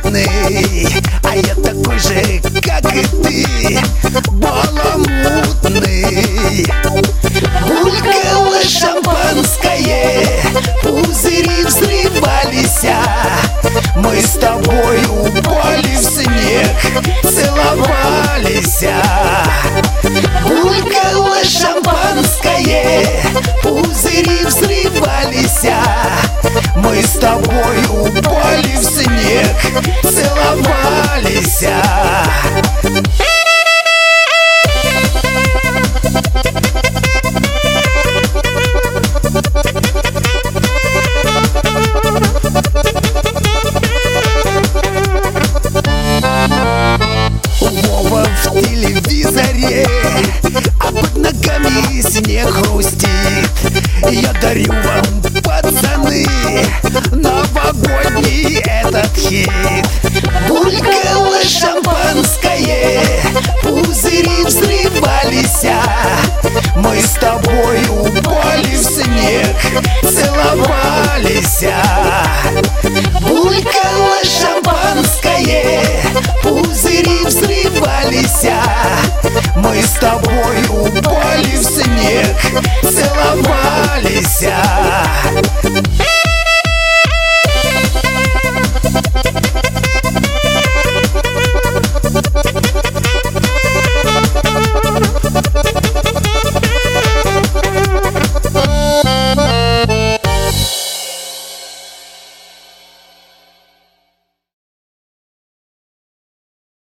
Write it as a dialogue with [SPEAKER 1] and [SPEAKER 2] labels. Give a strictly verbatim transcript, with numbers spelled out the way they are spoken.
[SPEAKER 1] баламутный, а я такой же, как и ты, баламутный. Булькало шампанское, пузыри взрывались, мы с тобой упали в снег, целовались. Булькало шампанское, пузыри взрывались, мы с тобой упали в снег, целовались. Вова в телевизоре, а под ногами снег хрустит. Я дарю вам, пацаны, новогодний этот хит. Булькало шампанское, пузыри взрывались, мы с тобой упали в снег, целовались.